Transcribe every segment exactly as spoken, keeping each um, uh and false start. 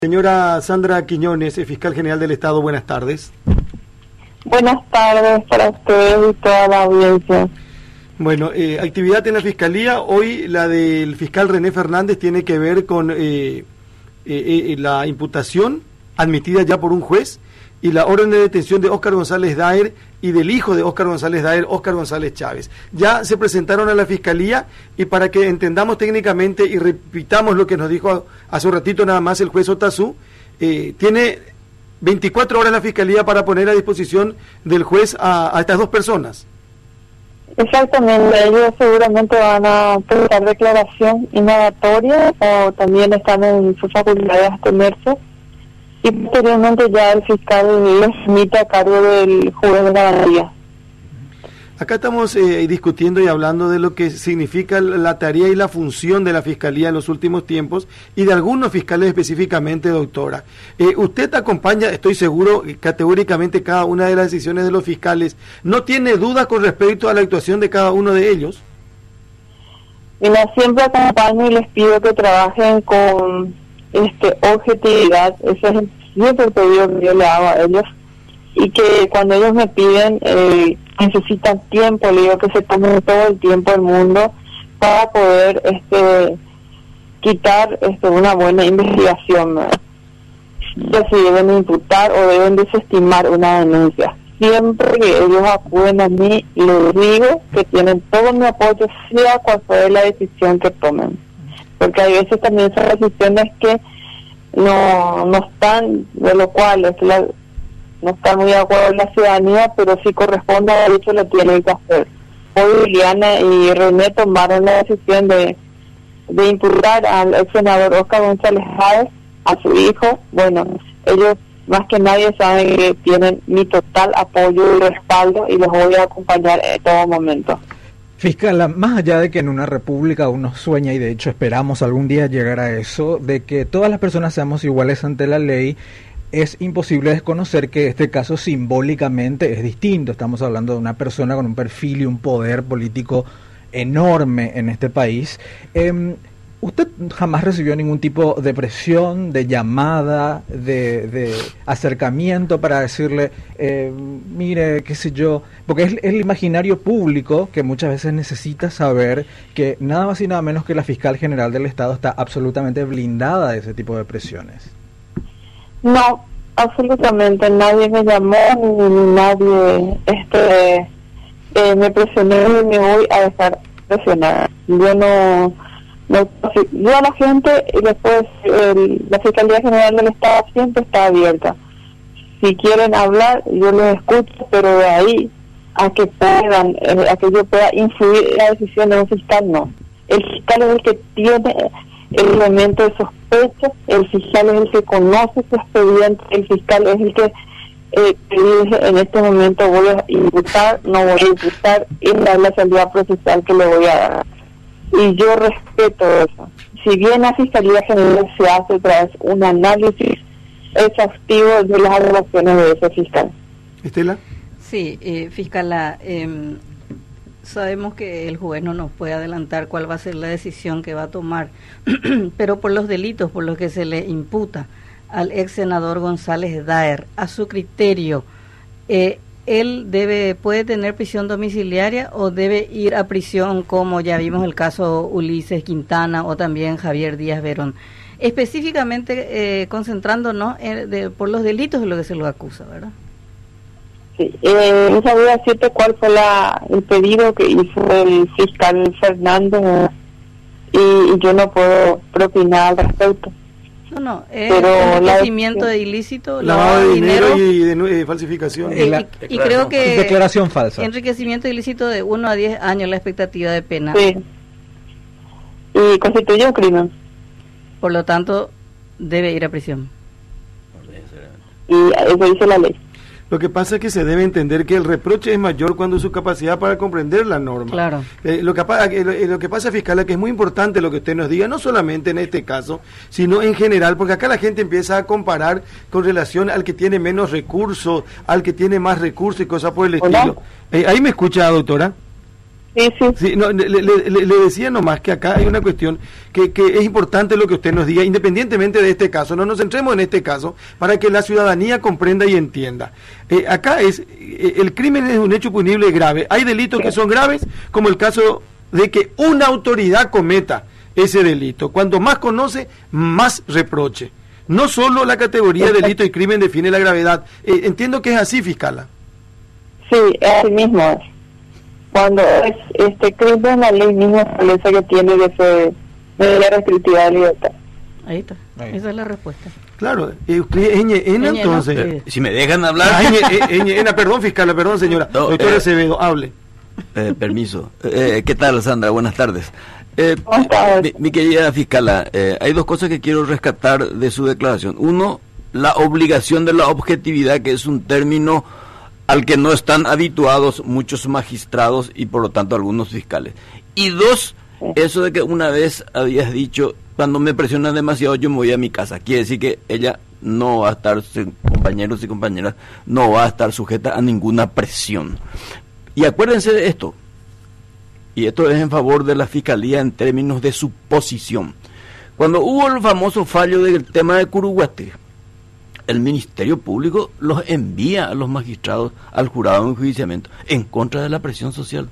Señora Sandra Quiñones, fiscal general del Estado, buenas tardes. Buenas tardes para ustedes y toda la audiencia. Bueno, eh, actividad en la Fiscalía. Hoy la del fiscal René Fernández tiene que ver con eh, eh, eh, la imputación admitida ya por un juez y la orden de detención de Óscar González Daer y del hijo de Óscar González Daer, Óscar González Chávez. Ya se presentaron a la Fiscalía y para que entendamos técnicamente y repitamos lo que nos dijo hace un ratito nada más el juez Otazú, eh, tiene veinticuatro horas la Fiscalía para poner a disposición del juez a, a estas dos personas. Exactamente, ellos seguramente van a prestar declaración indagatoria o también están en sus facultades de abstenerse. Y posteriormente ya el fiscal les emite a cargo del juez de garantía. Acá estamos eh, discutiendo y hablando de lo que significa la tarea y la función de la Fiscalía en los últimos tiempos y de algunos fiscales específicamente, doctora. Eh, usted acompaña, estoy seguro, categóricamente cada una de las decisiones de los fiscales. ¿No tiene duda con respecto a la actuación de cada uno de ellos? Mira, siempre acompaño y les pido que trabajen con este objetividad. Ese es el, siempre el pedido que yo le hago a ellos, y que cuando ellos me piden eh, necesitan tiempo, le digo que se tomen todo el tiempo del mundo para poder este quitar este una buena investigación, ¿no? Ya si deben imputar o deben desestimar una denuncia. Siempre que ellos acuden a mí, les digo que tienen todo mi apoyo, sea cual fuera la decisión que tomen, porque hay veces también son decisiones que no no están, de lo cual es la, no están muy de acuerdo en la ciudadanía, pero si corresponde a dicho lo tienen que hacer. Hoy Liliana y René tomaron la decisión de, de imputar al ex senador Óscar González Daer, a su hijo. Bueno, ellos más que nadie saben que tienen mi total apoyo y respaldo y los voy a acompañar en todo momento. Fiscal, más allá de que en una república uno sueña, y de hecho esperamos algún día llegar a eso, de que todas las personas seamos iguales ante la ley, es imposible desconocer que este caso simbólicamente es distinto. Estamos hablando de una persona con un perfil y un poder político enorme en este país. Eh, ¿Usted jamás recibió ningún tipo de presión, de llamada, de, de acercamiento para decirle, eh, mire, qué sé yo? Porque es el imaginario público que muchas veces necesita saber que nada más y nada menos que la fiscal general del Estado está absolutamente blindada de ese tipo de presiones. No, absolutamente nadie me llamó, ni nadie este eh, me presionó y me voy a dejar presionada. Yo no... No, yo a la gente, y después el, la Fiscalía General del Estado siempre está abierta. Si quieren hablar, yo les escucho, pero de ahí a que puedan, eh, a que yo pueda influir en la decisión de un fiscal, no. El fiscal es el que tiene el elemento de sospecha, el fiscal es el que conoce su expediente, el fiscal es el que eh, dice, en este momento voy a imputar, no voy a imputar, y dar la salida procesal que le voy a dar. Y yo respeto eso. Si bien la Fiscalía General se hace tras un análisis exhaustivo de las evaluaciones de ese fiscal. ¿Estela? Sí, eh, fiscala, eh, sabemos que el juez no nos puede adelantar cuál va a ser la decisión que va a tomar, pero por los delitos por los que se le imputa al ex senador González Daer, a su criterio, eh, él debe puede tener prisión domiciliaria o debe ir a prisión, como ya vimos el caso Ulises Quintana o también Javier Díaz Verón, específicamente eh, concentrándonos en, de, por los delitos de lo que se lo acusa, ¿verdad? Sí, eh, no sabía decirte cuál fue la, el pedido que hizo el fiscal Fernández y, y yo no puedo propinar al respecto. No, no, es Pero enriquecimiento la, de ilícito, lavado de dinero, dinero y de, de falsificación. Y, y, y creo que declaración falsa. Enriquecimiento ilícito de uno a diez años la expectativa de pena. Sí. Y constituye un crimen. Por lo tanto, debe ir a prisión. Y eso dice la ley. Lo que pasa es que se debe entender que el reproche es mayor cuando su capacidad para comprender la norma. Claro. Eh, lo, que, eh, lo, eh, lo que pasa, fiscal, es que es muy importante lo que usted nos diga, no solamente en este caso, sino en general, porque acá la gente empieza a comparar con relación al que tiene menos recursos, al que tiene más recursos y cosas por el estilo. Eh, ¿Ahí me escucha, doctora? Sí, sí. Sí, no, le, le, le, le decía nomás que acá hay una cuestión que, que es importante lo que usted nos diga, independientemente de este caso, no nos centremos en este caso, para que la ciudadanía comprenda y entienda. Eh, acá es, eh, el crimen es un hecho punible grave, hay delitos que son graves, como el caso de que una autoridad cometa ese delito. Cuanto más conoce, más reproche. No solo la categoría de delito y crimen define la gravedad. Eh, entiendo que es así, fiscala. Sí, así mismo es. Cuando es este crimen, la ley misma establece que tiene que ser medida restrictiva de libertad. Ahí está, Ahí. Esa es la respuesta. Claro, eh, Eñe, Ena, entonces. Eh, si me dejan hablar. Ah, Eñe, Eñe, Ena, perdón, fiscal, perdón, señora. No, Doctor eh, Acevedo, hable. Eh, permiso. Eh, ¿Qué tal, Sandra? Buenas tardes. Eh, mi, mi querida fiscala, eh, hay dos cosas que quiero rescatar de su declaración. Uno, la obligación de la objetividad, que es un término al que no están habituados muchos magistrados y por lo tanto algunos fiscales. Y dos, eso de que una vez habías dicho, cuando me presionan demasiado yo me voy a mi casa. Quiere decir que ella no va a estar, compañeros y compañeras, no va a estar sujeta a ninguna presión. Y acuérdense de esto, y esto es en favor de la Fiscalía en términos de su posición. Cuando hubo el famoso fallo del tema de Curuguaté, el Ministerio Público los envía a los magistrados al jurado de enjuiciamiento en contra de la presión social.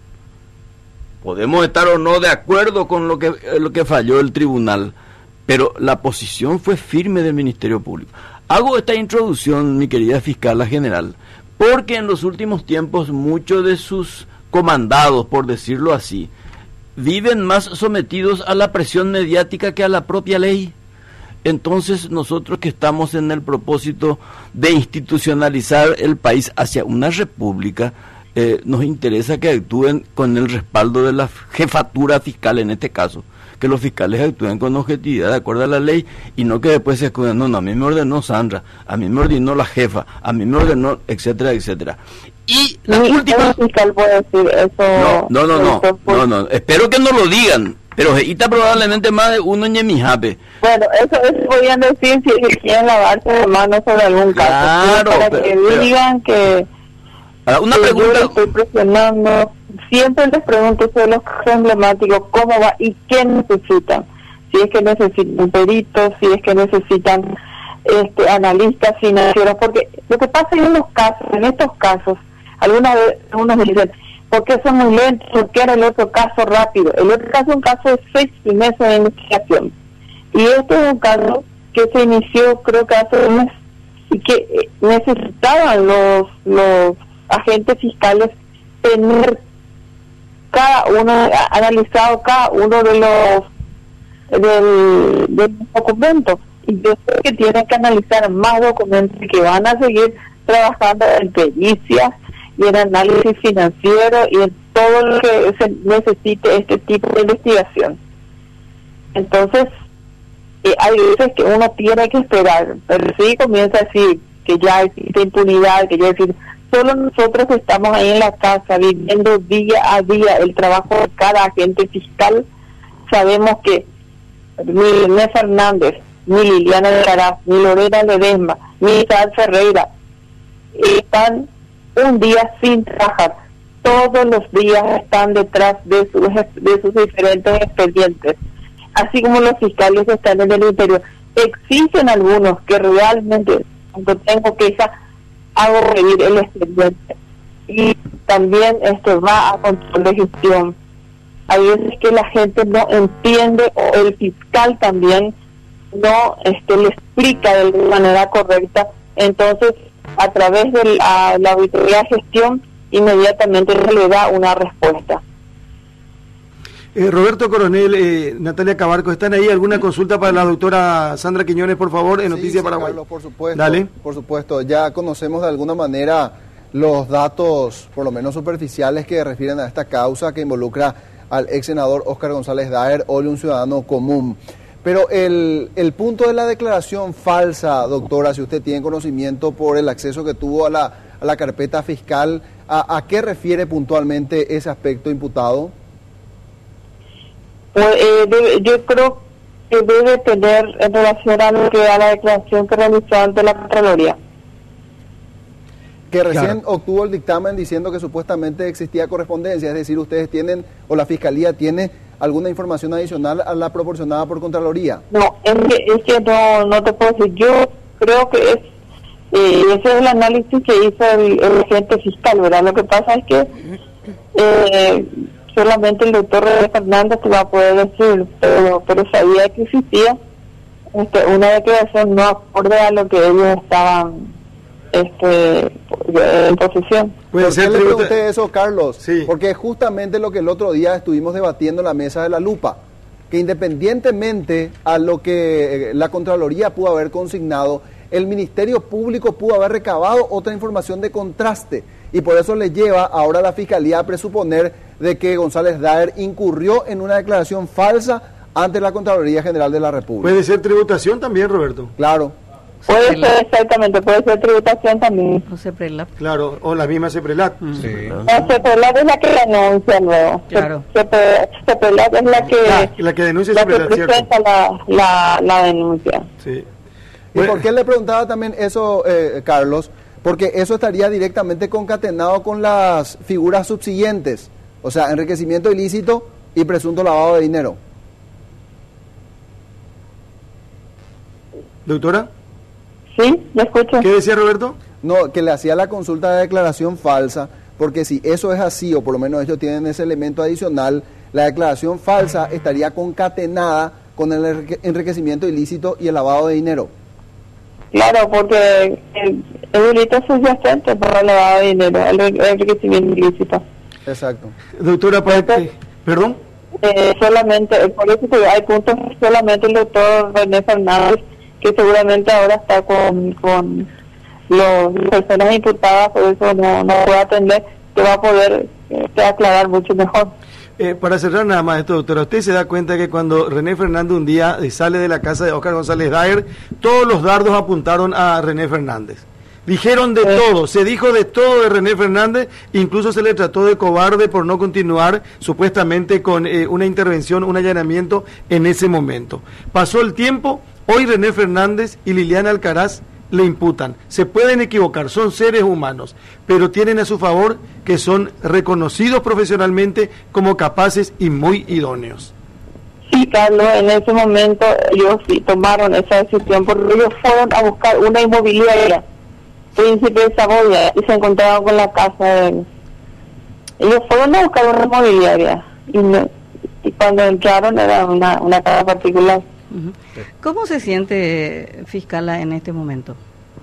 Podemos estar o no de acuerdo con lo que, lo que falló el tribunal, pero la posición fue firme del Ministerio Público. Hago esta introducción, mi querida fiscala general, porque en los últimos tiempos muchos de sus comandados, por decirlo así, viven más sometidos a la presión mediática que a la propia ley. Entonces nosotros que estamos en el propósito de institucionalizar el país hacia una república, eh, nos interesa que actúen con el respaldo de la jefatura fiscal en este caso, que los fiscales actúen con objetividad de acuerdo a la ley y no que después se escuden, no, no, a mí me ordenó Sandra, a mí me ordenó la jefa, a mí me ordenó, etcétera, etcétera. Y la ¿Y última... el fiscal puede decir eso? No, no, no, no, no, no, espero que no lo digan, pero está probablemente más de uno en Yemijape. Bueno, eso, eso podían decir si quieren lavarse las manos sobre algún caso. Claro, para pero, que pero, digan que, ahora, una que pregunta... yo estoy presionando. Siempre les pregunto sobre los casos emblemáticos, cómo va y qué necesitan. Si es que necesitan peritos, si es que necesitan este, analistas financieros, porque lo que pasa en los casos, en estos casos, algunas veces unos dicen, ¿por qué son muy lentos? ¿Por qué era el otro caso rápido? El otro caso es un caso de seis meses de investigación. Y este es un caso que se inició creo que hace un mes y que necesitaban los, los agentes fiscales tener cada uno, analizado cada uno de los del, de los documentos. Y yo sé que tienen que analizar más documentos y que van a seguir trabajando en pericias y en análisis financiero y en todo lo que se necesite este tipo de investigación. Entonces, eh, hay veces que uno tiene que esperar, pero sí comienza a decir que ya existe impunidad, que ya existe... Solo nosotros estamos ahí en la casa viviendo día a día el trabajo de cada agente fiscal. Sabemos que ni Inés Fernández, ni Liliana de Caraz, ni Lorena Ledesma, ni Isabel Ferreira están un día sin trabajar. Todos los días están detrás de sus, de sus diferentes expedientes. Así como los fiscales están en el interior. Existen algunos que realmente, cuando tengo queja, hago reír el expediente. Y también esto va a control de gestión. Hay veces que la gente no entiende, o el fiscal también no este, le explica de manera correcta. Entonces, a través de la, la auditoría de gestión, inmediatamente le da una respuesta. Eh, Roberto Coronel, eh, Natalia Cabarco, ¿están ahí? ¿Alguna consulta para la doctora Sandra Quiñones, por favor, en sí, Noticias sí, Paraguay? Carlos, por supuesto, Dale. Por supuesto, ya conocemos de alguna manera los datos, por lo menos superficiales, que refieren a esta causa que involucra al ex senador Óscar González Daer, hoy un ciudadano común. Pero el, el punto de la declaración falsa, doctora, si usted tiene conocimiento por el acceso que tuvo a la, a la carpeta fiscal, ¿a, a qué refiere puntualmente ese aspecto imputado? Pues, eh, debe, yo creo que debe tener en relación a lo que a la declaración que realizó ante la Contraloría. que recién Claro. obtuvo el dictamen diciendo que supuestamente existía correspondencia, es decir, ustedes tienen, o la Fiscalía tiene alguna información adicional a la proporcionada por Contraloría. No, es que, es que no, no te puedo decir. Yo creo que es eh, ese es el análisis que hizo el, el agente fiscal, ¿verdad? Lo que pasa es que eh, solamente el doctor René Fernández te va a poder decir, pero, pero sabía que existía este, una declaración no acorde a lo que ellos estaban este, en posesión. Puede ¿Por qué ser le tributa- pregunté eso, Carlos? Sí. Porque es justamente lo que el otro día estuvimos debatiendo en la mesa de la lupa, que independientemente a lo que eh, la Contraloría pudo haber consignado, el Ministerio Público pudo haber recabado otra información de contraste, y por eso le lleva ahora a la Fiscalía a presuponer de que González Daer incurrió en una declaración falsa ante la Contraloría General de la República. Puede ser tributación también, Roberto. Claro. Puede ser exactamente, puede ser tributación también. José Prelap. Claro, o la misma CEPRELAT. Sí. No, CEPRELAT es la que denuncia luego. Claro. CEPRELAT CEPRELAT es la que, Ah, la que denuncia la que CEPRELAT, ¿cierto? presenta la, la, la denuncia. Sí. ¿Y por qué le preguntaba también eso, eh, Carlos? Porque eso estaría directamente concatenado con las figuras subsiguientes, o sea, enriquecimiento ilícito y presunto lavado de dinero. Doctora, ¿Sí? ¿Me escucho? ¿qué decía Roberto? No, que le hacía la consulta de declaración falsa, porque si eso es así, o por lo menos ellos tienen ese elemento adicional, la declaración falsa estaría concatenada con el enrique- enriquecimiento ilícito y el lavado de dinero. Claro, porque el, el delito es subyacente para el lavado de dinero, el el enriquecimiento ilícito. Exacto. Doctora, para que... ¿Perdón? Eh, solamente, por eso que hay puntos que solamente el doctor René Fernández, que seguramente ahora está con, con los, las personas imputadas, por eso no, no puede atender, que va a poder eh, aclarar mucho mejor. Eh, para cerrar nada más esto, doctora, usted se da cuenta que cuando René Fernández un día eh, sale de la casa de Óscar González Daer, todos los dardos apuntaron a René Fernández. Dijeron de Sí. todo, se dijo de todo de René Fernández, incluso se le trató de cobarde por no continuar supuestamente con eh, una intervención, un allanamiento en ese momento. Pasó el tiempo, hoy René Fernández y Liliana Alcaraz le imputan. Se pueden equivocar, son seres humanos, pero tienen a su favor que son reconocidos profesionalmente como capaces y muy idóneos. Sí, Carlos, en ese momento ellos sí tomaron esa decisión porque ellos fueron a buscar una inmobiliaria, Príncipe de Saboya, y se encontraron con la casa de él. Ellos fueron a buscar una inmobiliaria y, no- y cuando entraron era una, una casa particular. Ujú. ¿Cómo se siente, fiscala, en este momento?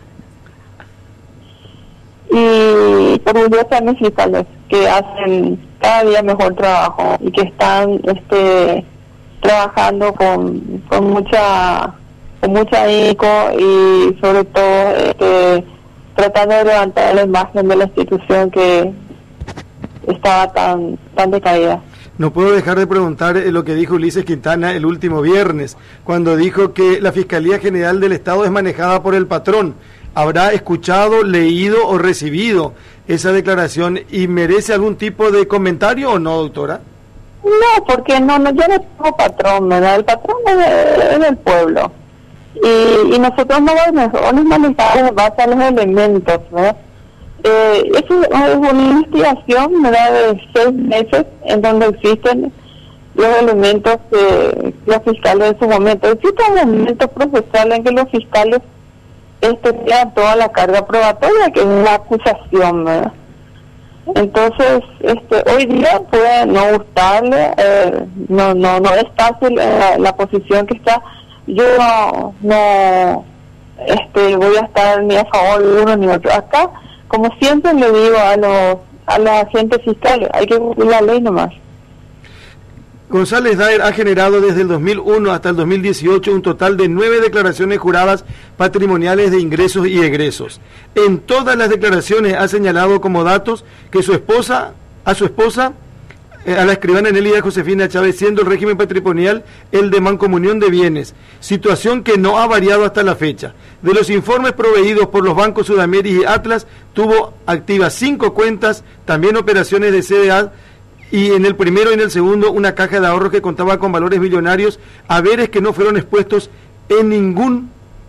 Y orgullosa de mis fiscales que hacen cada día mejor trabajo y que están este trabajando con, con mucha con mucha ahínco y sobre todo este, tratando de levantar la imagen de la institución que estaba tan tan decaída. No puedo dejar de preguntar eh, lo que dijo Ulises Quintana el último viernes, cuando dijo que la Fiscalía General del Estado es manejada por el patrón. ¿Habrá escuchado, leído o recibido esa declaración y merece algún tipo de comentario o no, doctora? No, porque no, no yo no tengo patrón, ¿verdad? El patrón es, de- es del pueblo. Y, y nosotros no nos manejamos en base a los elementos, ¿verdad? Eh, eso es una investigación, ¿verdad?, de seis meses en donde existen los elementos que los fiscales en su momento. Existen elementos procesales en que los fiscales este, tengan toda la carga probatoria, que es la acusación, ¿verdad? Entonces, este, hoy día puede no gustarle, eh, no, no, no es fácil eh, la, la posición que está. Yo no, no este, voy a estar ni a favor de uno ni otro. Acá, como siempre le digo a los a los agentes fiscales, hay que cumplir la ley nomás. González Daer ha generado desde el dos mil uno hasta el dos mil dieciocho un total de nueve declaraciones juradas patrimoniales de ingresos y egresos. En todas las declaraciones ha señalado como datos que su esposa, a su esposa, eh, a la escribana Nelida Josefina Chávez, siendo el régimen patrimonial el de mancomunión de bienes, situación que no ha variado hasta la fecha. De los informes proveídos por los bancos Sudamérica y Atlas, tuvo activas cinco cuentas, también operaciones de C D A, y en el primero y en el segundo una caja de ahorros que contaba con valores millonarios, haberes que no fueron expuestos en ningún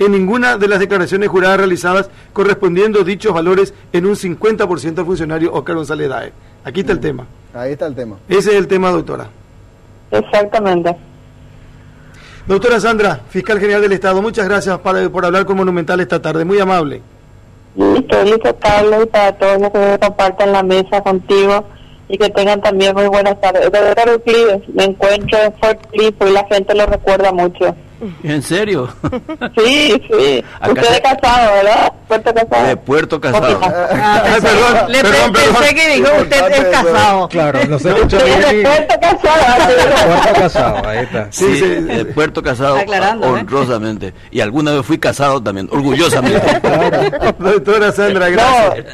en ninguna de las declaraciones juradas realizadas, correspondiendo dichos valores en un cincuenta por ciento al funcionario Oscar González Daer. Aquí está el tema. Ahí está el tema. Ese es el tema, doctora. Exactamente. Doctora Sandra, fiscal general del Estado, muchas gracias para, por hablar con Monumental esta tarde, muy amable. Listo, listo, Carlos, y para todos los que compartan la mesa contigo y que tengan también muy buenas tardes. Doctor Euclides, me encuentro en Fort Cliff y la gente lo recuerda mucho. ¿En serio? Sí, sí. Acá Usted se... es casado, ¿verdad? Puerto Casado. De Puerto Casado. Ah, Ay, perdón, le perdón, pensé perdón. que dijo usted es casado. Claro, no se escucha Sí, bien. de y- Puerto Casado. Puerto Casado, ahí está. Sí, Sí, sí. de Puerto Casado, Aclarando, ¿eh? honrosamente. Y alguna vez fui casado también, orgullosamente. Doctora Sandra, gracias. No,